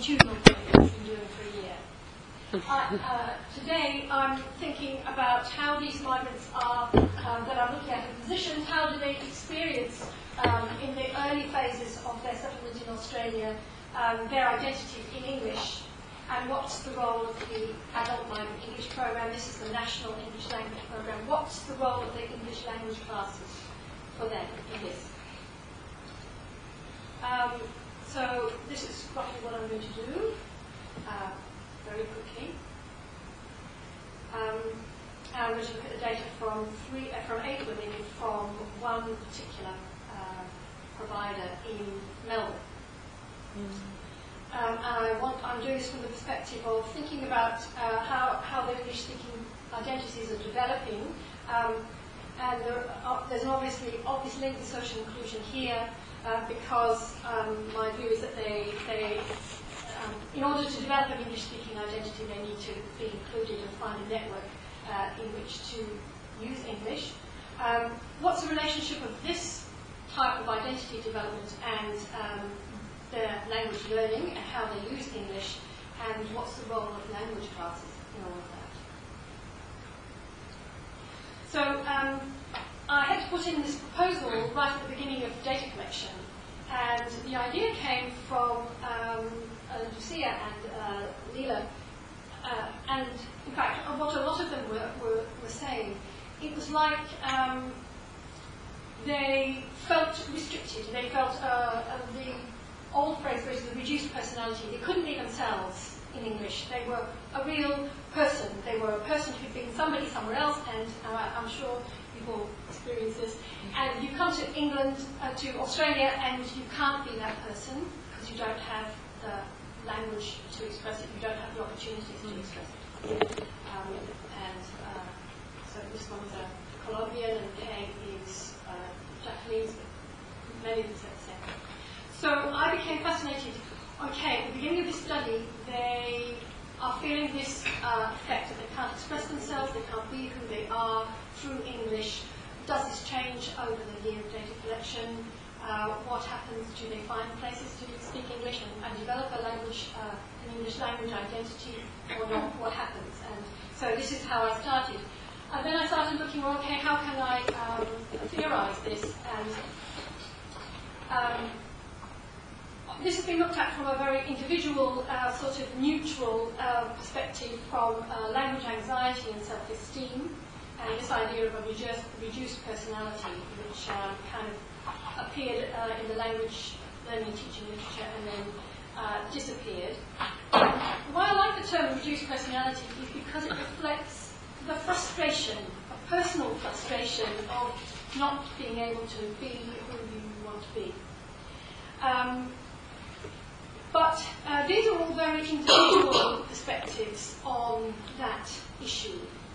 longitudinal project I've been doing for a year. Today I'm thinking about how these migrants are, that I'm looking at in positions, how do they experience in the early phases of their settlement in Australia their identity in English, and what's the role of the Adult Migrant English Program. This is the National English Language Program. What's the role of the English language classes for them in this? So this is roughly what I'm going to do, very quickly. I'm going to look at the data from 8 women from one particular provider in Melbourne. I'm doing this from the perspective of thinking about how the English-speaking identities are developing, and there's an obvious link to social inclusion here, because my view is that in order to develop an English-speaking identity, they need to be included and find a network in which to use English. What's the relationship of this type of identity development and their language learning and how they use English, and what's the role of language classes in all of that? So I had to put in this proposal right at the beginning of data collection, and the idea came from Lucia and Leela, and in fact what a lot of them were saying. It was like they felt restricted. They felt the old phrase was the reduced personality. They couldn't be themselves in English. They were a real person. They were a person who'd been somebody somewhere else, and I'm sure you've all experienced this. And you come to England, to Australia, and you can't be that person because you don't have the language to express it. You don't have the opportunities to express it. So this one's a Colombian, and Kay is Japanese, but many of them say the same. So I became fascinated. Okay, at the beginning of this study, they are feeling this effect that they can't express themselves, they can't be who they are through English. Does this change over the year of data collection? What happens? Do they find places to speak English and develop a language, an English language identity, or not? What happens? And so this is how I started. And then I started looking, well, okay, how can I theorize this? And this has been looked at from a very individual, sort of neutral perspective from language anxiety and self-esteem, and this idea of a reduced personality, which kind of appeared in the language learning and teaching literature and then disappeared. Why I like the term reduced personality is because it reflects the frustration, a personal frustration of not being able to be who you want to be. But these are all very individual perspectives on that issue.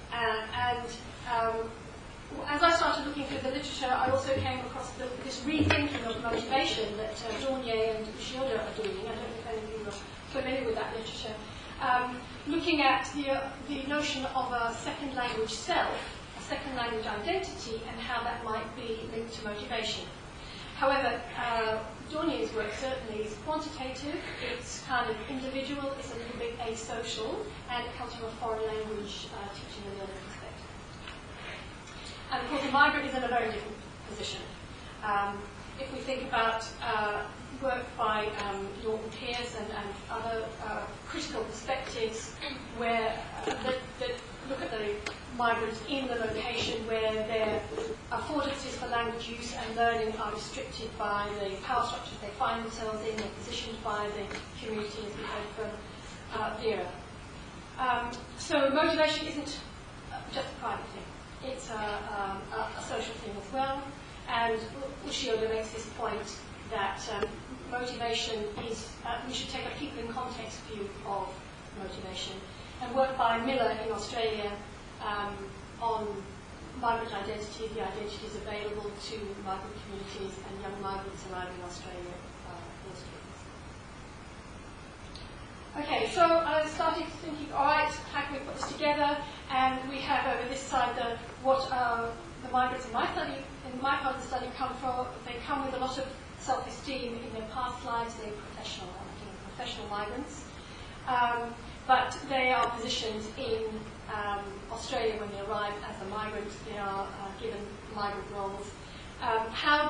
As I started looking through the literature, I also came across this rethinking of motivation that Dornier and Ushioda are doing. I don't know if any of you are familiar with that literature. Looking at the notion of a second language self, a second language identity, and how that might be linked to motivation. However, Dornier's work certainly is quantitative, it's kind of individual, it's a little bit asocial, and it comes from a foreign language teaching and learning perspective. And of course, the migrant is in a very different position. If we think about work by Norton Pearce and other critical perspectives where that look at the migrants in the location where their affordances for language use and learning are restricted by the power structures they find themselves in, they're positioned by the community, as we heard from Vera. So motivation isn't just a private thing, it's a social thing as well. And Ushioda makes this point that motivation is, we should take a people in context view of motivation. And work by Miller in Australia on migrant identity, the identities available to migrant communities and young migrants arriving in Australia illustrates. Okay, so I started thinking, all right, how can we put this together? And we have over this side what the migrants in my study, in my part of the study, come from. They come with a lot of self-esteem in their past lives. They're professional migrants. But they are positioned in Australia when they arrive as a migrant. They are given migrant roles. How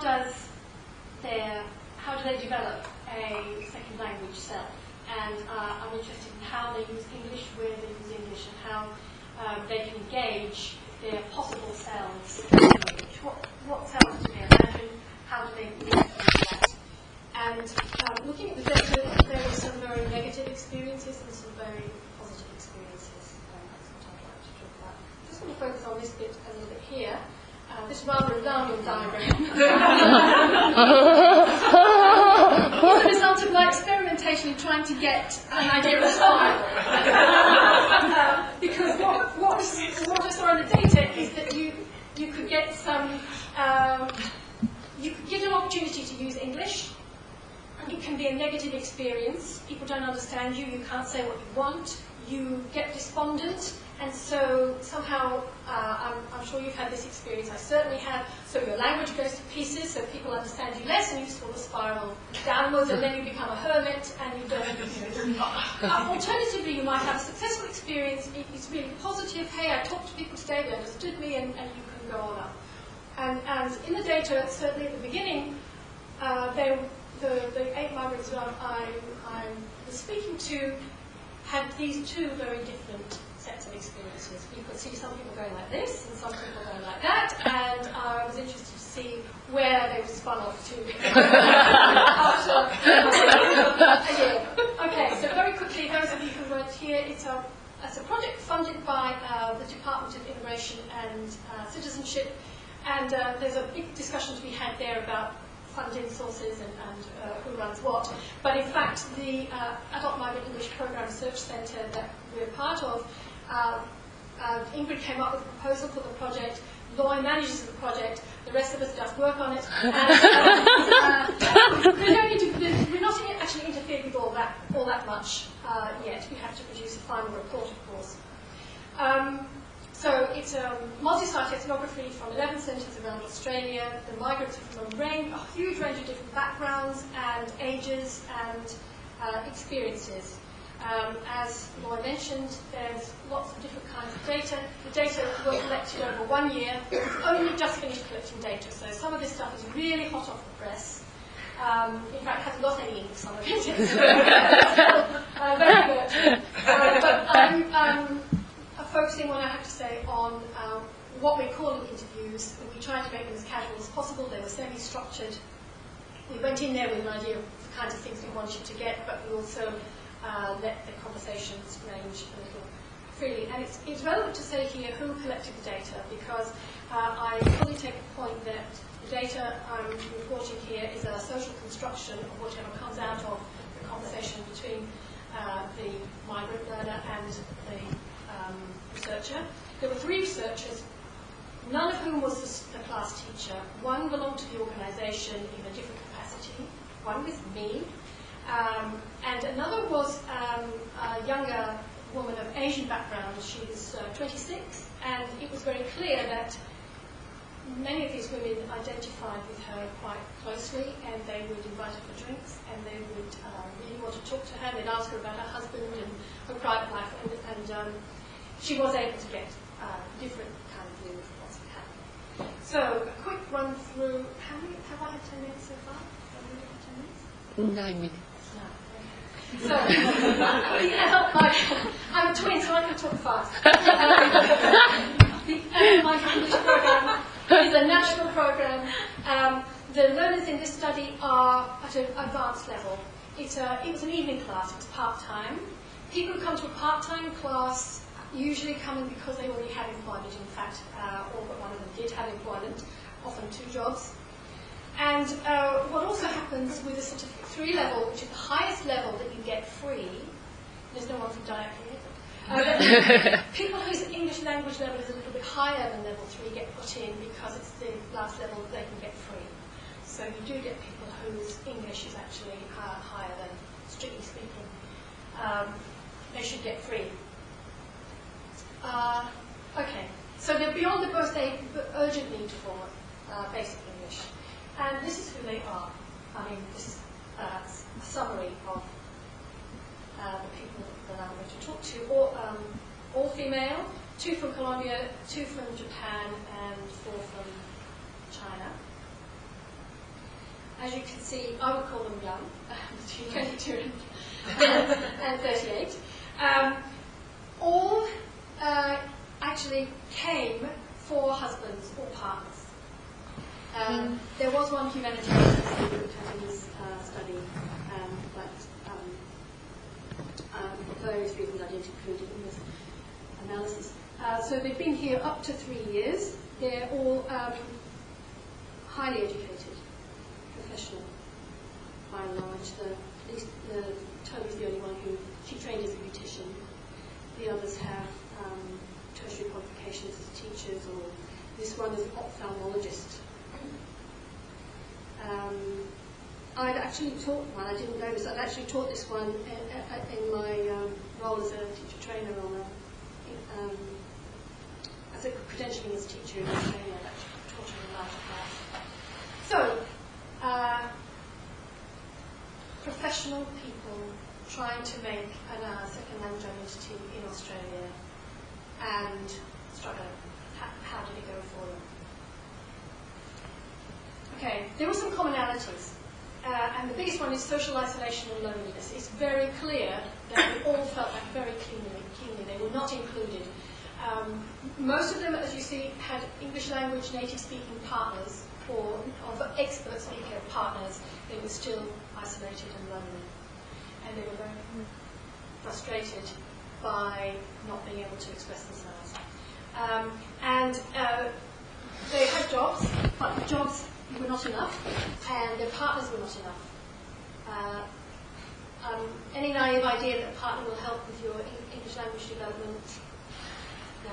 do they develop a second language self? And I'm interested in how they use English, where they use English, and how they can engage their possible selves in English. What selves do they imagine? How do they link that? And looking at the data, there were some very negative experiences and some very positive experiences. That's what I'd like to talk about. I just want to focus on this bit a little bit here. This rather alarming diagram. It's the result of my experimentation in trying to get an idea of style. Because what I saw in the data is that you could get some, you could get an opportunity to use English. It can be a negative experience. People don't understand you. You can't say what you want. You get despondent. And so somehow, I'm sure you've had this experience, I certainly have, so your language goes to pieces, so people understand you less, and you sort of spiral downwards, and then you become a hermit, and you don't. Alternatively, you might have a successful experience, it's really positive, hey, I talked to people today, they understood me, and you can go on up. And in the data, certainly at the beginning, the 8 migrants that I was speaking to had these two very different sets of experiences. You could see some people going like this and some people going like that, and I was interested to see where they were spun off to after a year. Okay, so very quickly, those of you who weren't here, it's a project funded by the Department of Immigration and Citizenship, and there's a big discussion to be had there about funding sources and who runs what. But in fact, the Adult Migrant English Program Research Centre that we're part of, Ingrid came up with a proposal for the project, Loy manages the project, the rest of us just work on it, and we're not actually interfered with all that much yet. We have to produce a final report, of course. So it's a multi-site ethnography from 11 centres around Australia. The migrants are from a huge range of different backgrounds and ages and experiences. As Laura mentioned, there's lots of different kinds of data. The data were collected over 1 year. We've only just finished collecting data, so some of this stuff is really hot off the press. In fact, hasn't got any ink, some of it. Very good. But I'm focusing, what I have to say, on what we're calling interviews. We tried to make them as casual as possible. They were semi-structured. We went in there with an idea of the kinds of things we wanted to get, but we also let the conversations range a little freely. And it's relevant to say here who collected the data, because I fully take the point that the data I'm reporting here is a social construction of whatever comes out of the conversation between the migrant learner and the researcher. There were 3 researchers, none of whom was the class teacher. One belonged to the organisation in a different capacity. One was me. And another was a younger woman of Asian background. She was 26, and it was very clear that many of these women identified with her quite closely, and they would invite her for drinks, and they would really want to talk to her. They'd ask her about her husband and her private life, and she was able to get a different kind of view of what's happening. So, a quick run through. Have I had 10 minutes so far? Have we had 10 minutes? 9 minutes. So, I'm a twin, so I can talk fast. The Adult English Program is a national program. The learners in this study are at an advanced level. It was an evening class, it was part-time. People who come to a part-time class usually come in because they already have employment. In fact, all but one of them did have employment, often 2 jobs. And what also happens with the Certificate 3 level, which is the highest level that you get free, there's no one from Diet here, people whose English language level is a little bit higher than level 3 get put in because it's the last level that they can get free. So you do get people whose English is actually higher than, strictly speaking, they should get free. Okay, so they're beyond the urgent need for basic English. And this is who they are. this is a summary of the people that I'm going to talk to. All female, 2 from Colombia, 2 from Japan, and 4 from China. As you can see, I would call them young, between 22 and 38. All actually came for husbands or partners. There was one humanitarian student having this study, but for various reasons I didn't include it in this analysis. So they've been here up to 3 years. They're all highly educated, professional, by and large. At least Toby's the only one who, she trained as a beautician. The others have tertiary qualifications as teachers, or this one is an ophthalmologist. I'd actually taught one, I didn't know this, I'd actually taught this one in my role as a teacher trainer as a credentialing as a teacher in Australia. I'd actually taught her in a larger class. So, professional people trying to make a second language identity in Australia and struggling. How did it go for them? Okay, there were some commonalities. And the biggest one is social isolation and loneliness. It's very clear that we all felt that very keenly. They were not included. Most of them, as you see, had English language native-speaking partners, or expert speaker partners. They were still isolated and lonely. And they were very frustrated by not being able to express themselves. They had jobs, but the jobs were not enough, and their partners were not enough. Any naive idea that a partner will help with your English language development? No.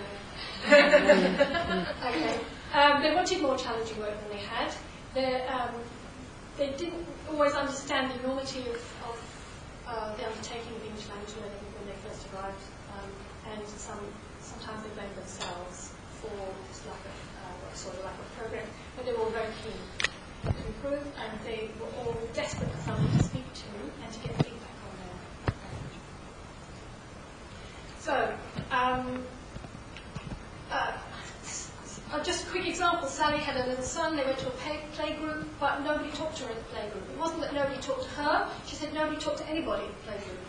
Okay. They wanted more challenging work than they had. They didn't always understand the enormity of the undertaking of English language learning when they first arrived, and sometimes they blamed themselves for this lack of lack of program. But they were all very keen to improve, and they were all desperate for someone to speak to and to get feedback on their language. So, just a quick example. Sally had a little son. They went to a play group, but nobody talked to her at the play group. It wasn't that nobody talked to her. She said nobody talked to anybody at the play group.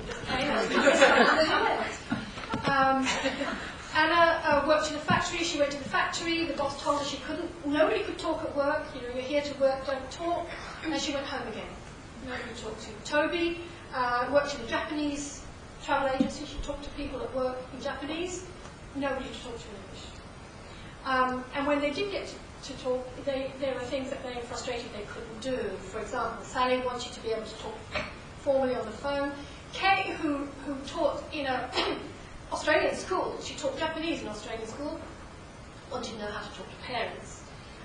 Anna worked in a factory. She went to the factory. The boss told her she couldn't. Nobody could talk at work. You're here to work, don't talk. And she went home again. Nobody to talk to. Toby worked in a Japanese travel agency. She talked to people at work in Japanese. Nobody to talk to in English. And when they did get to talk, there were things that they were frustrated they couldn't do. For example, Sally wanted to be able to talk formally on the phone. Kay, who taught in a Australian school, she taught Japanese in Australian school, wanted to know how to talk to parents.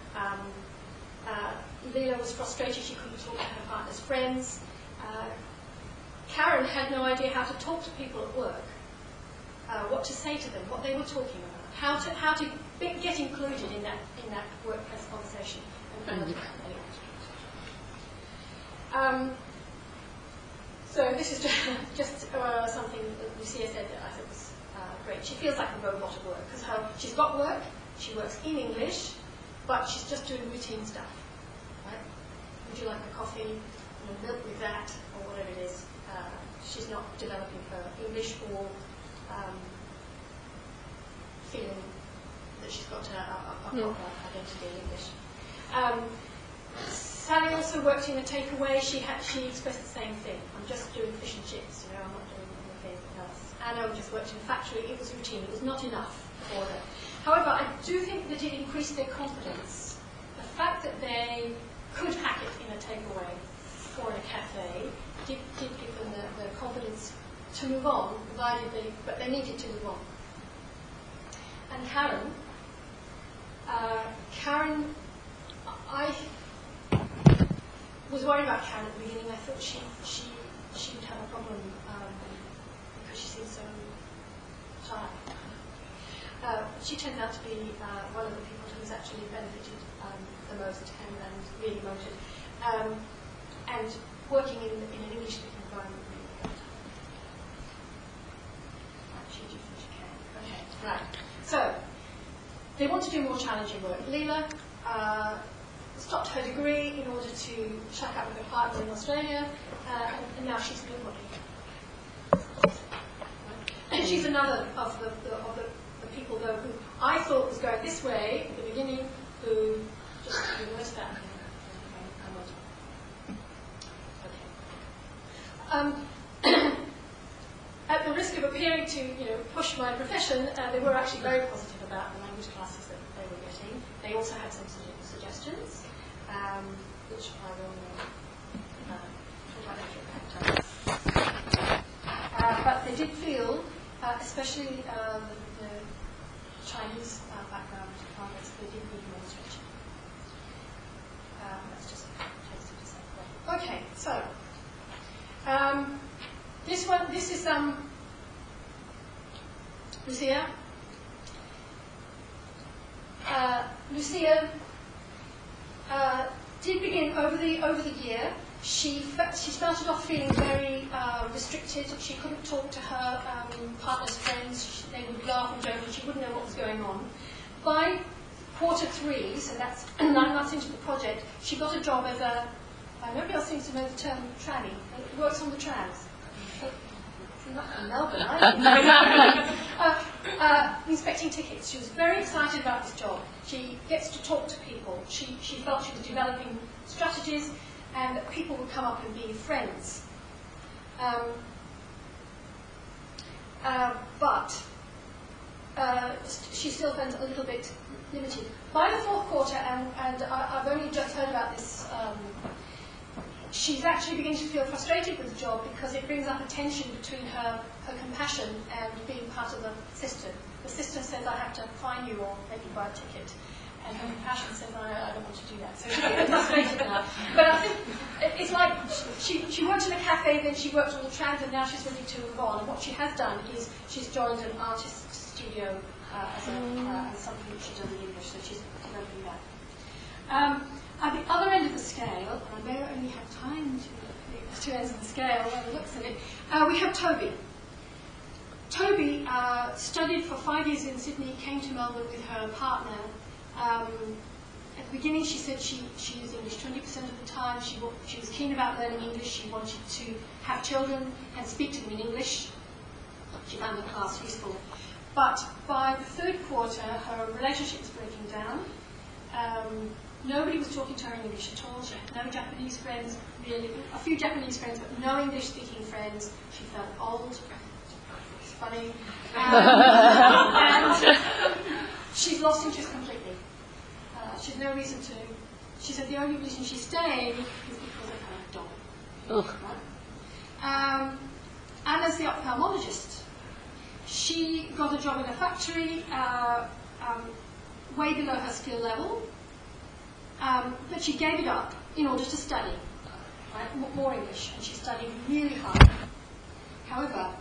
Leah was frustrated she couldn't talk to her partner's friends. Karen had no idea how to talk to people at work, what to say to them, what they were talking about, how to get included in that workplace conversation. So this is just something that Lucia said that I thought was great. She feels like a robot at work because she's got work, she works in English, but she's just doing routine stuff. Right? Would you like a coffee, milk with that, or whatever it is? She's not developing her English or feeling that she's got a proper identity in English. Sally also worked in a takeaway. She expressed the same thing. I'm just doing fish and chips, I'm not doing anything else. Anna just worked in a factory. It was routine. It was not enough for her. However, I do think that it increased their confidence. The fact that they could hack it in a takeaway or in a cafe did give them the confidence to move on, but they needed to move on. And Karen, I was worried about Karen at the beginning. I thought she would have a problem because she seemed so shy. She turned out to be one of the people who's actually benefited the most and really moted. and working in an English-speaking environment really helped. She do what she can. Okay, right. So, they want to do more challenging work. Leela stopped her degree in order to shack up with her partner in Australia, and now she's doing modelling. And she's another of the people, though, who I thought was going this way at the beginning, who just reversed that. At the risk of appearing to, push my profession, they were actually very positive about the language classes that they were getting. They also had some suggestions, which I will talk about later. But they did feel, especially the Chinese background targets, they did need more stretching. That's just a taste of the same way. Okay, so. This is Lucia. Lucia did begin over the year. She started off feeling very restricted. She couldn't talk to her partner's friends. They would laugh and joke, and she wouldn't know what was going on. By quarter 3, so that's 9 months into the project, she got a job as a nobody else seems to know the term tranny. It works on the trams. Not in Melbourne, inspecting tickets. She was very excited about this job. She gets to talk to people. She felt she was developing strategies and that people would come up and be friends. But she still felt a little bit limited. By the 4th quarter, and I've only just heard about this, she's actually beginning to feel frustrated with the job because it brings up a tension between her compassion and being part of the system. The system says, I have to fine you or make you buy a ticket. And her compassion says, I don't want to do that. So she's getting frustrated now. But I think it's like she worked in a cafe, then she worked on the trams, and now she's ready to move on. And what she has done is she's joined an artist studio as something that she does in English, so she's developing that. At the other end of the scale, and I may only have time to two ends of the scale by the looks of it, we have Toby. Toby studied for 5 years in Sydney, came to Melbourne with her partner. At the beginning she said she used English 20% of the time. She was keen about learning English. She wanted to have children and speak to them in English. She found the class useful. But by the 3rd quarter, her relationship was breaking down. Nobody was talking to her in English at all. She had no Japanese friends, really. A few Japanese friends, but no English-speaking friends. She felt old. It's funny. And she's lost interest completely. She has no reason to. She said the only reason she's staying is because of her dog. Right? And as the ophthalmologist, she got a job in a factory way below her skill level. But she gave it up in order to study, right? More English, and she studied really hard. However,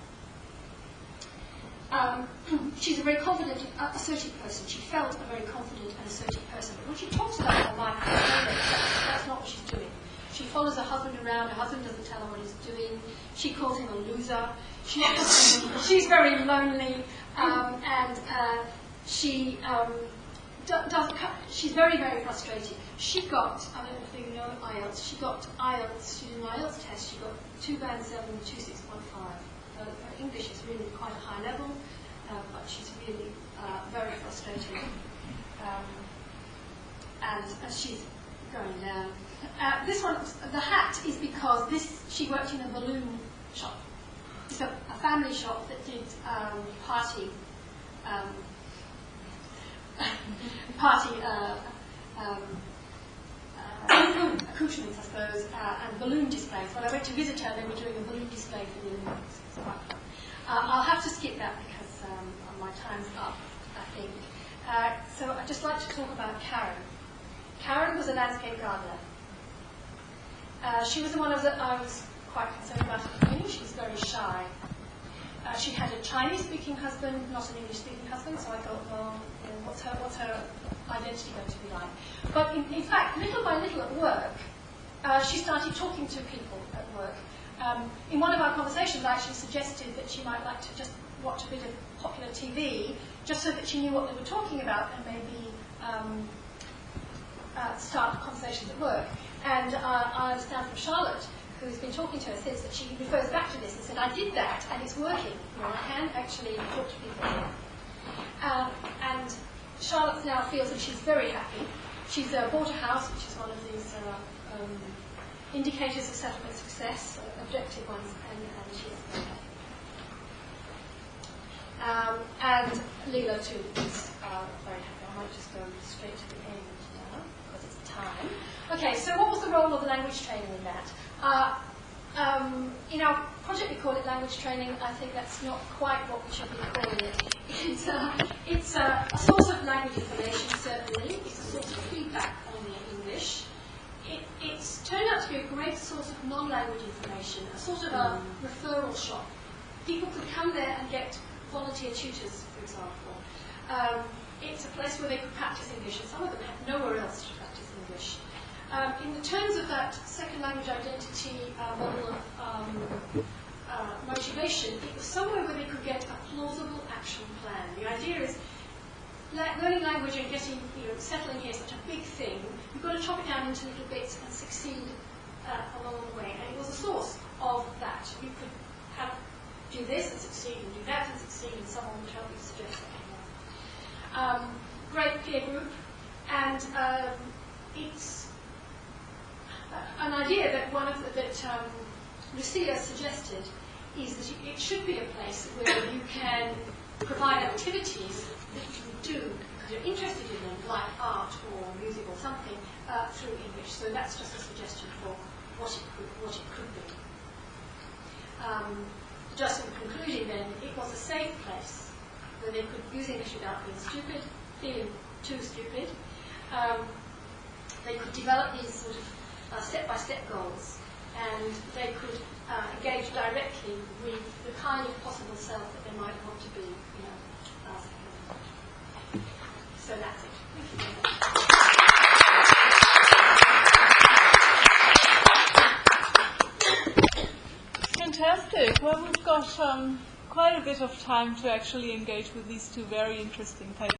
she's a very confident, assertive person. She felt a very confident and assertive person. But when she talks about her life, that's not what she's doing. She follows her husband around. Her husband doesn't tell her what he's doing. She calls him a loser. She's very lonely, and she she's very, very frustrated. She got, I don't know if you know IELTS, she did an IELTS test, she got 2 band 7 and 2 6.5. Her English is really quite a high level, but she's really very frustrated. And she's going down. This one, the hat, is because she worked in a balloon shop. It's a family shop that did party accoutrements, I suppose, and balloon displays. When I went to visit her, they were doing a balloon display for the Olympics. I'll have to skip that because my time's up, I think. So I'd just like to talk about Karen. Karen was a landscape gardener. She was the one that I was quite concerned about at the beginning. She was very shy. She had a Chinese-speaking husband, not an English-speaking husband, so I thought, well, what's her identity going to be like? But in fact, little by little at work, she started talking to people at work. In one of our conversations, I actually suggested that she might like to just watch a bit of popular TV, just so that she knew what they were talking about, and maybe start conversations at work. And I understand from Charlotte, who's been talking to her since, that she refers back to this and said, I did that, and it's working. You know, I can actually talk to people here. And Charlotte now feels that she's very happy. She's bought a house, which is one of these indicators of settlement success, objective ones, and she's very happy. And Leela, too, is very happy. I might just go straight to the end now, because it's time. Okay, so what was the role of the language training in that? In our project, we call it language training. I think that's not quite what we should be calling it. It's a source of language information, certainly. It's a source of feedback on the English. It's turned out to be a great source of non-language information, a sort of a referral shop. People could come there and get volunteer tutors, for example. It's a place where they could practice English, and some of them had nowhere else to practice English. In the terms of that second language identity model of motivation, it was somewhere where they could get a plausible action plan. The idea is, learning language and getting, settling here is such a big thing. You've got to chop it down into little bits and succeed along the way. And it was a source of that. You could do this and succeed, and do that and succeed, and someone would help you suggest that. Great peer group, and it's an idea that Lucia suggested is that it should be a place where you can provide activities that you can do because you're interested in them, like art or music or something, through English. So that's just a suggestion for what it could be. Just in conclusion then, it was a safe place where they could use English without being stupid, feeling too stupid. They could develop these sort of step-by-step goals, and they could engage directly with the kind of possible self that they might want to be, So that's it. Fantastic. Well, we've got quite a bit of time to actually engage with these two very interesting papers.